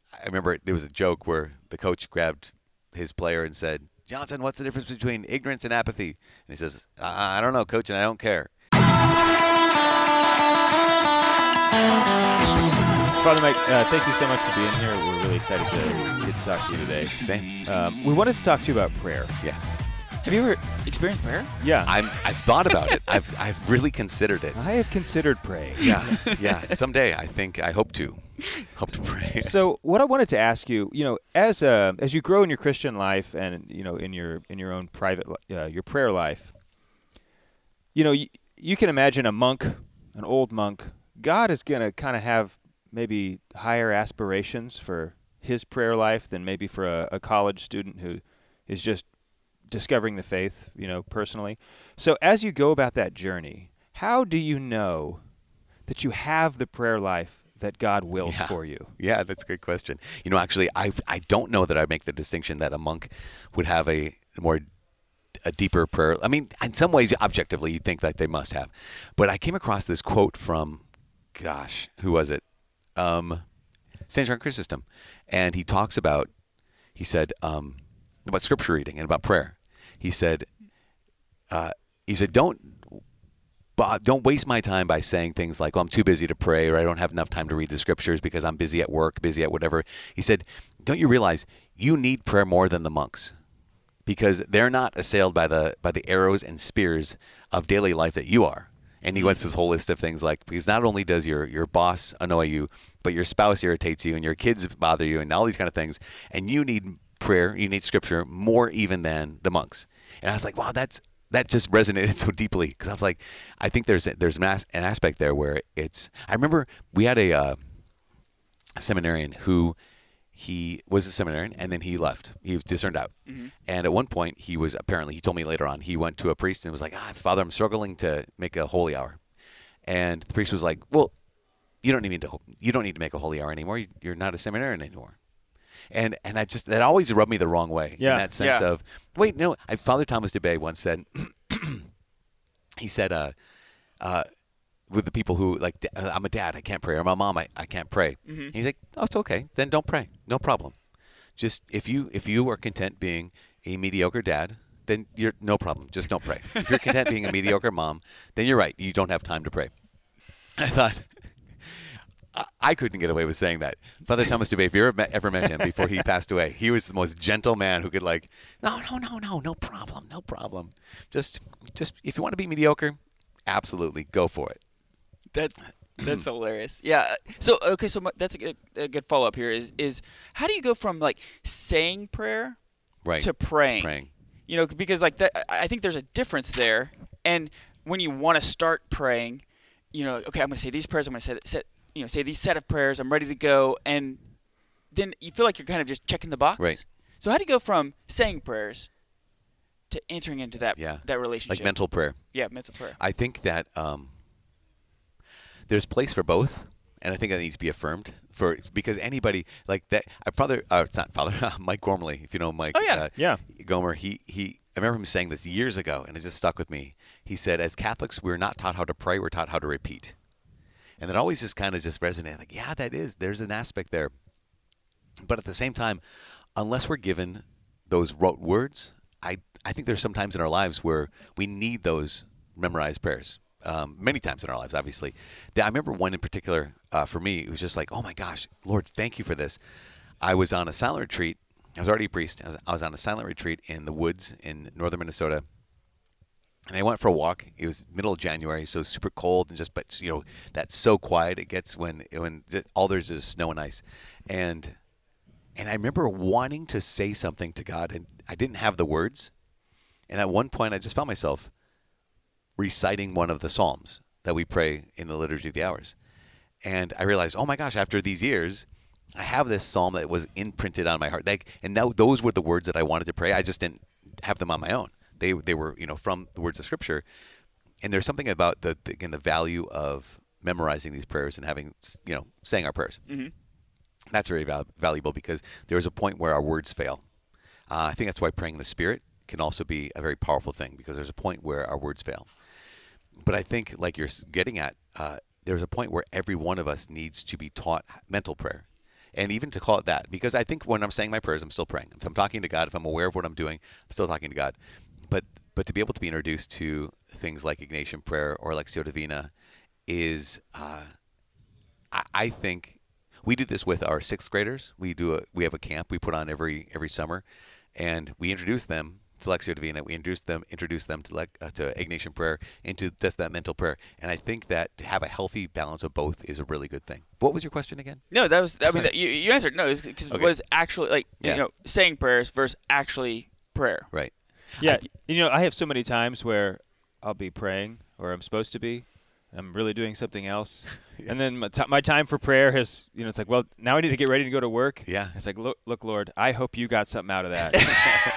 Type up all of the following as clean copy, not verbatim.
I remember there was a joke where the coach grabbed his player and said, "Johnson, what's the difference between ignorance and apathy?" And he says, "I don't know, coach, and I don't care." Father Mike, thank you so much for being here. We're really excited to get to talk to you today. Same. We wanted to talk to you about prayer. Yeah. Have you ever experienced prayer? Yeah. I've thought about it. I've really considered it. I have considered praying. Yeah. Someday I hope to pray. So what I wanted to ask you, as you grow in your Christian life and in your own private your prayer life, you can imagine a monk, an old monk. God is going to kind of have maybe higher aspirations for his prayer life than maybe for a college student who is just discovering the faith, personally. So as you go about that journey, how do you know that you have the prayer life that God wills for you? Yeah, that's a great question. Actually, I don't know that I make the distinction that a monk would have a deeper prayer. I mean, in some ways, objectively, you'd think that they must have. But I came across this quote from, who was it? St. John Chrysostom. And he said, about scripture reading and about prayer. He said, don't waste my time by saying things like, "Oh, I'm too busy to pray," or "I don't have enough time to read the scriptures because I'm busy at work, busy at whatever." He said, "Don't you realize you need prayer more than the monks? Because they're not assailed by the arrows and spears of daily life that you are." And he went through this whole list of things because not only does your boss annoy you, but your spouse irritates you and your kids bother you and all these kind of things. And you need prayer, you need scripture more even than the monks. And I was like, wow, that just resonated so deeply, because I was like, I think there's an aspect there where I remember we had a seminarian who he was a seminarian and then he left. He was discerned out. Mm-hmm. And at one point he told me later on, he went to a priest and was like, "Father, I'm struggling to make a holy hour." And the priest was like, "Well, you don't need to make a holy hour anymore. You're not a seminarian anymore." And that always rubbed me the wrong way. In that sense of, wait, no. Father Thomas DeBay once said, he said, with the people who I'm a dad, I can't pray, or I'm a mom, I can't pray. Mm-hmm. He's like, "Oh, it's okay. Then don't pray. No problem. Just if you are content being a mediocre dad, then you're no problem. Just don't pray. If you're content being a mediocre mom, then you're right. You don't have time to pray." I thought, I couldn't get away with saying that. Father Thomas DeBay, if you ever met him before he passed away, he was the most gentle man who could no problem. Just if you want to be mediocre, absolutely go for it. That's hilarious. Yeah. So that's a good follow up here is how do you go from saying prayer to praying? Because I think there's a difference there. And when you want to start praying, okay, I'm going to say these prayers. I'm going to say these set of prayers. I'm ready to go, and then you feel like you're kind of just checking the box. Right. So how do you go from saying prayers to entering into that relationship? Like mental prayer. Yeah, mental prayer. I think that there's place for both, and I think that needs to be affirmed because anybody like that. It's not Father Mike Gormley, if you know Mike. Oh yeah, Gomer. I remember him saying this years ago, and it just stuck with me. He said, "As Catholics, we're not taught how to pray; we're taught how to repeat." And that always just kind of just resonated. Like, yeah, there's an aspect there. But at the same time, unless we're given those rote words, I think there's some times in our lives where we need those memorized prayers. Many times in our lives, obviously. I remember one in particular for me. It was just like, oh my gosh, Lord, thank you for this. I was on a silent retreat. I was already a priest. I was on a silent retreat in the woods in northern Minnesota. And I went for a walk. It was middle of January, so super cold, and that's so quiet it gets when all there's is snow and ice. And I remember wanting to say something to God, and I didn't have the words. And at one point, I just found myself reciting one of the Psalms that we pray in the Liturgy of the Hours. And I realized, oh my gosh, after these years, I have this Psalm that was imprinted on my heart. And now those were the words that I wanted to pray. I just didn't have them on my own. They were, from the words of Scripture. And there's something about the value of memorizing these prayers and having, saying our prayers. Mm-hmm. That's very valuable because there is a point where our words fail. I think that's why praying in the Spirit can also be a very powerful thing, because there's a point where our words fail. But I think, like you're getting at, there's a point where every one of us needs to be taught mental prayer. And even to call it that, because I think when I'm saying my prayers, I'm still praying. If I'm talking to God, if I'm aware of what I'm doing, I'm still talking to God. But to be able to be introduced to things like Ignatian prayer or Lectio Divina is, I think, we do this with our sixth graders. We have a camp we put on every summer, and we introduce them to Lectio Divina. We introduce them to Ignatian prayer and to just that mental prayer. And I think that to have a healthy balance of both is a really good thing. What was your question again? No, that was. I mean, you answered no. Because Okay. what is actually saying prayers versus actually prayer. Right. Yeah, I have so many times where I'll be praying, or I'm supposed to be. I'm really doing something else. Yeah. And then my time for prayer has, it's like, well, now I need to get ready to go to work. Yeah. It's like, look, Lord, I hope you got something out of that.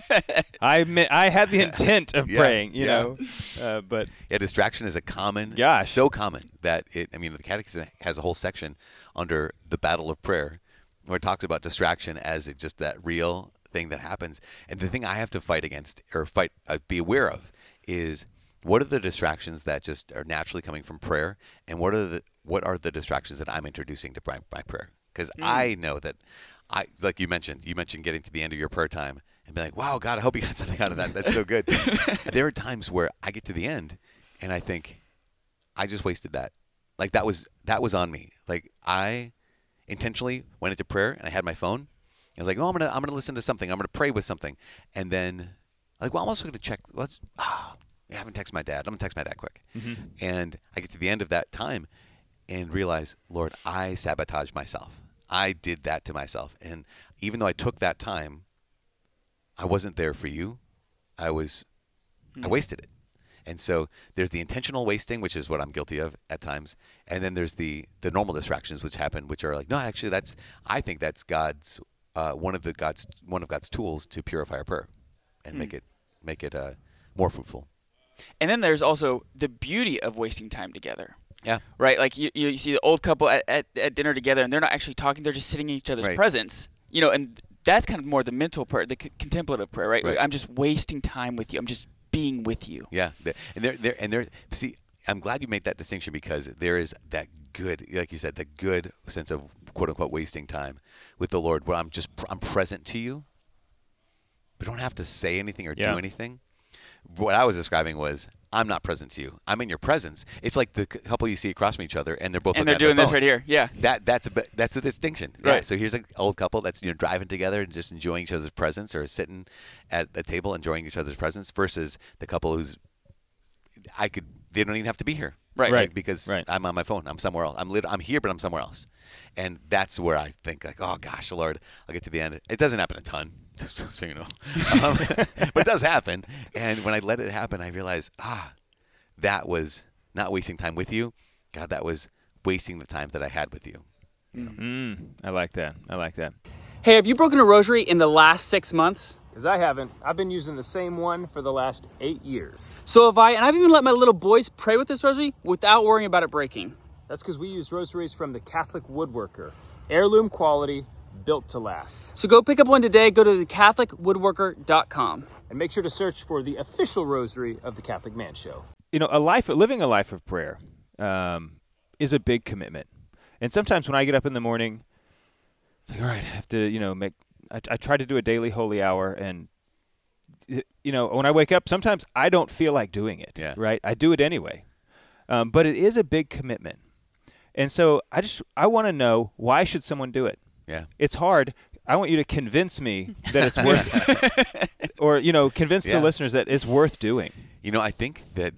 I had the intent of praying, you know. But distraction is a common, so common that the Catechism has a whole section under the battle of prayer where it talks about distraction as just that real thing that happens. And the thing I have to fight against or be aware of is what are the distractions that just are naturally coming from prayer, and what are the distractions that I'm introducing to my prayer? Because I know that like you mentioned getting to the end of your prayer time and be like, wow, God, I hope you got something out of that. That's so good. There are times where I get to the end and I think I just wasted that. Like that was on me. Like I intentionally went into prayer and I had my phone. I was like, oh, I'm gonna listen to something. I'm gonna pray with something, and then I'm also gonna check. I haven't texted my dad. I'm gonna text my dad quick. Mm-hmm. And I get to the end of that time and realize, Lord, I sabotaged myself. I did that to myself. And even though I took that time, I wasn't there for you. I wasted it. And so there's the intentional wasting, which is what I'm guilty of at times. And then there's the normal distractions which happen, which are like, no, actually I think that's God's one of God's tools to purify our prayer and make it more fruitful. And then there's also the beauty of wasting time together. Yeah. Right? Like you see the old couple at dinner together, and they're not actually talking, they're just sitting in each other's presence. And that's kind of more the mental prayer, the contemplative prayer, right? I'm just wasting time with you. I'm just being with you. Yeah. And see, I'm glad you made that distinction, because there is that good, like you said, the good sense of quote unquote wasting time with the Lord, where I'm present to you, but don't have to say anything or do anything. What I was describing was, I'm not present to you. I'm in your presence. It's like the couple you see across from each other, and they're both looking at their doing phones. This right here. Yeah. That's the distinction. Right. Yeah. So here's an old couple that's driving together and just enjoying each other's presence, or sitting at a table enjoying each other's presence, versus the couple they don't even have to be here. Right. Because I'm on my phone. I'm somewhere else. I'm here, but I'm somewhere else. And that's where I think, like, oh gosh, Lord, I'll get to the end. It doesn't happen a ton, just so you know. But it does happen. And when I let it happen, I realize, that was not wasting time with you. God, that was wasting the time that I had with you. I like that. Hey, have you broken a rosary in the last 6 months? Because I haven't. I've been using the same one for the last 8 years. So have I, and I've even let my little boys pray with this rosary without worrying about it breaking. That's because we use rosaries from the Catholic Woodworker. Heirloom quality, built to last. So go pick up one today. Go to thecatholicwoodworker.com. And make sure to search for the official rosary of the Catholic Man Show. Living a life of prayer is a big commitment. And sometimes when I get up in the morning, it's like, all right, I have to, I try to do a daily holy hour, and when I wake up, sometimes I don't feel like doing it. Yeah. Right? I do it anyway. But it is a big commitment. And so I want to know, why should someone do it? Yeah. It's hard. I want you to convince me that it's worth it. Or, convince the listeners that it's worth doing. I think that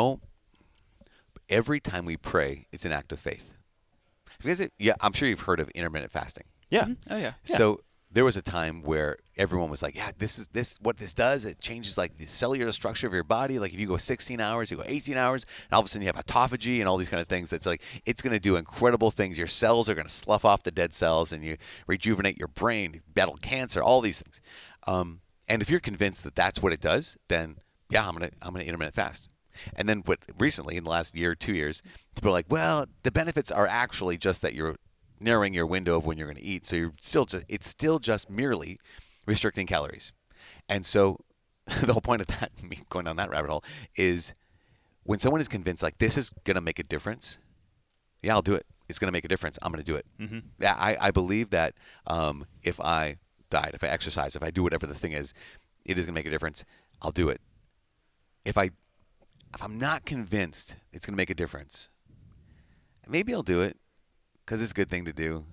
every time we pray, it's an act of faith. Because I'm sure you've heard of intermittent fasting. Yeah. Mm-hmm. Oh, yeah. So there was a time where everyone was like, what this does, it changes like the cellular structure of your body. Like if you go 16 hours, you go 18 hours, and all of a sudden you have autophagy and all these kind of things. That's like, it's going to do incredible things. Your cells are going to slough off the dead cells, and you rejuvenate your brain, battle cancer, all these things. And if you're convinced that that's what it does, then I'm going to intermittent fast. And then recently, in the last year, 2 years, people are like, well, the benefits are actually just that you're narrowing your window of when you're going to eat. So it's still just merely restricting calories. And so the whole point of that, me going down that rabbit hole, is when someone is convinced like this is going to make a difference, I'll do it. it's going to make a difference, I'm going to do it. Mm-hmm. I believe that if I diet, if I exercise, if I do whatever the thing is, it is going to make a difference. I'll do it. If I'm not convinced it's going to make a difference, maybe I'll do it because it's a good thing to do.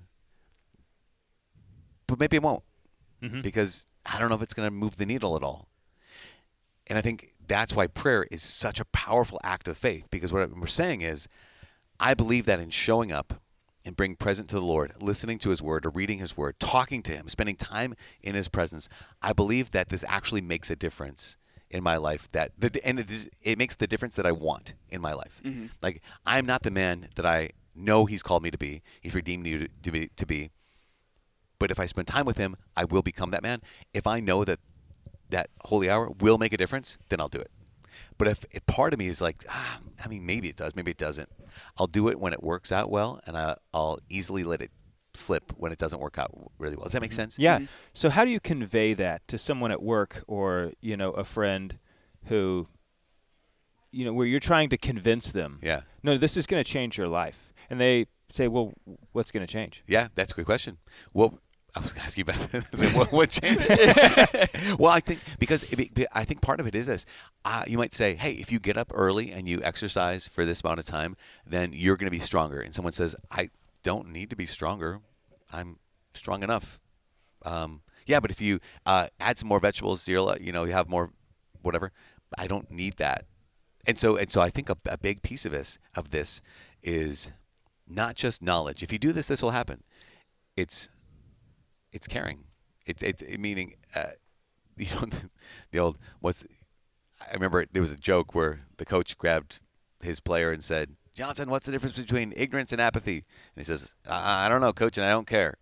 But maybe it won't because I don't know if it's going to move the needle at all. And I think that's why prayer is such a powerful act of faith, because what we're saying is, I believe that in showing up and being present to the Lord, listening to his word or reading his word, talking to him, spending time in his presence, I believe that this actually makes a difference in my life, it makes the difference that I want in my life. Mm-hmm. Like, I'm not the man that I know he's called me to be. He's redeemed me to be. But if I spend time with him, I will become that man. If I know that holy hour will make a difference, then I'll do it. But if part of me is like, maybe it does, maybe it doesn't, I'll do it when it works out well, and I'll easily let it slip when it doesn't work out really well. Does that make sense? Yeah. Mm-hmm. So how do you convey that to someone at work or, a friend who, where you're trying to convince them, no, this is going to change your life. And they say, well, what's going to change? Yeah, that's a good question. Well, I was going to ask you about that. What changed? Well, I think part of it is this. You might say, hey, if you get up early and you exercise for this amount of time, then you're going to be stronger. And someone says, I don't need to be stronger. I'm strong enough. But if you add some more vegetables, you have more whatever. I don't need that. And so I think a big piece of this is not just knowledge. If you do this, this will happen. It's caring. It's meaning, the old I remember there was a joke where the coach grabbed his player and said, Johnson, what's the difference between ignorance and apathy? And he says, I don't know, coach, and I don't care.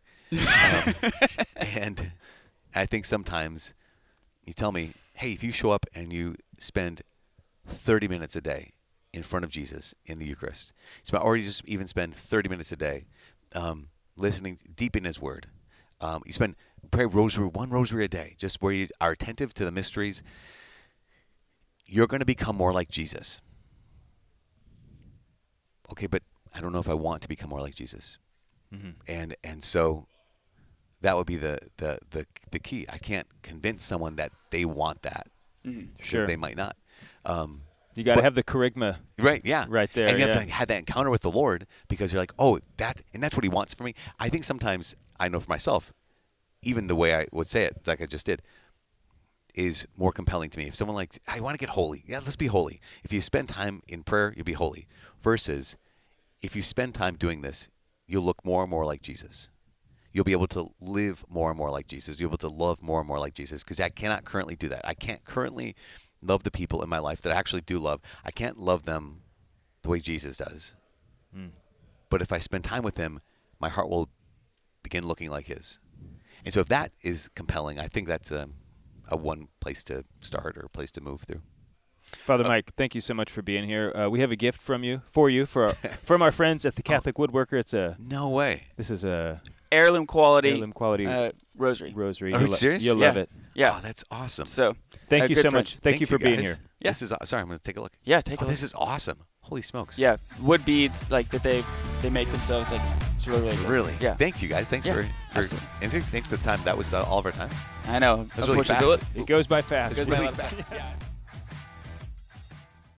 And I think sometimes you tell me, hey, if you show up and you spend 30 minutes a day in front of Jesus in the Eucharist, or you just even spend 30 minutes a day listening deep in his word, you pray one rosary a day, just where you are attentive to the mysteries, you're going to become more like Jesus. Okay, but I don't know if I want to become more like Jesus. Mm-hmm. And so that would be the key. I can't convince someone that they want that. Mm-hmm. Because they might not. You got to have the charisma. Right, yeah. Right there. And you have to have that encounter with the Lord, because you're like, that's what he wants for me. I think sometimes, I know for myself, even the way I would say it, like I just did, is more compelling to me. If someone I want to get holy. Yeah, let's be holy. If you spend time in prayer, you'll be holy. Versus, if you spend time doing this, you'll look more and more like Jesus. You'll be able to live more and more like Jesus. You'll be able to love more and more like Jesus, because I cannot currently do that. I can't currently love the people in my life that I actually do love. I can't love them the way Jesus does. Mm. But if I spend time with him, my heart will begin looking like his. And so if that is compelling, I think that's a one place to start or a place to move through. Father Mike, thank you so much for being here. We have a gift from from our friends at the Catholic Woodworker. It's no way. This is a heirloom quality rosary. Are you serious? You'll love it. Yeah. Oh, that's awesome. So thank you so much. Thank you for being here. Yeah. This is sorry. I'm going to take a look. Yeah, take a look. This is awesome. Holy smokes. Yeah, wood beads that they make themselves. It's really good. Really? Yeah. Thank you guys. Thanks for thanks for the time. That was all of our time. I know. That was really fast. It goes by fast. It goes by fast.